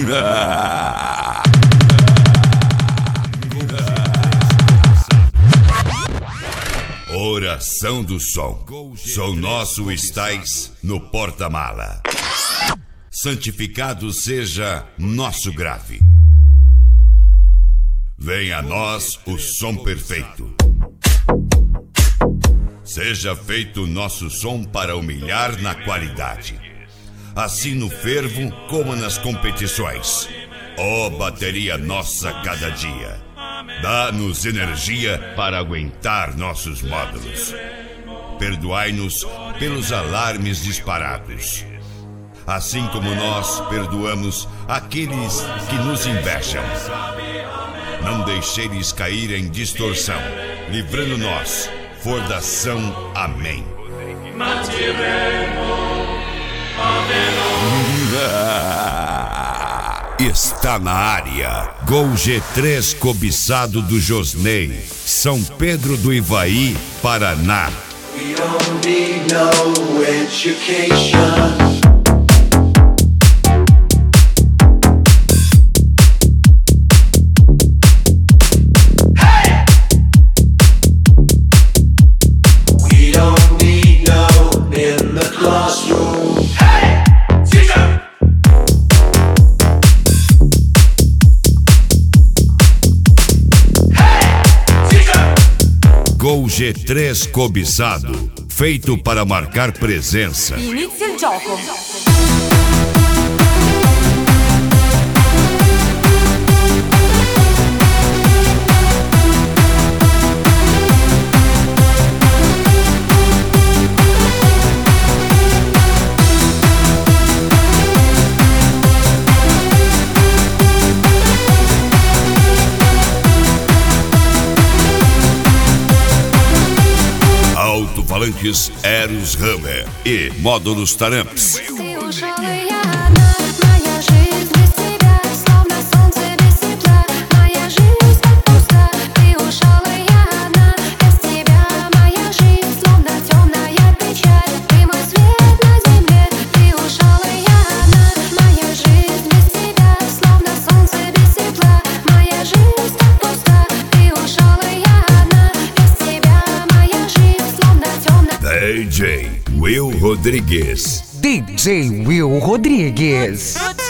Oração do som. Som nosso estais no porta-mala. Santificado seja nosso grave. Venha a nós o som perfeito. Seja feito nosso som para humilhar na qualidade. Assim no fervo como nas competições. Ó bateria nossa cada dia. Dá-nos energia para aguentar nossos módulos. Perdoai-nos pelos alarmes disparados. Assim como nós perdoamos aqueles que nos invejam. Não deixeis cair em distorção, livrando-nos, fordação. Amém. Está na área, Gol G3 cobiçado do Josney, São Pedro do Ivaí, Paraná. We don't need no education. Gol G3 cobiçado, feito para marcar presença. Inizia il gioco. Alto-falantes Eros Hammer e módulos Taramps. DJ Will Rodrigues. DJ Will Rodrigues.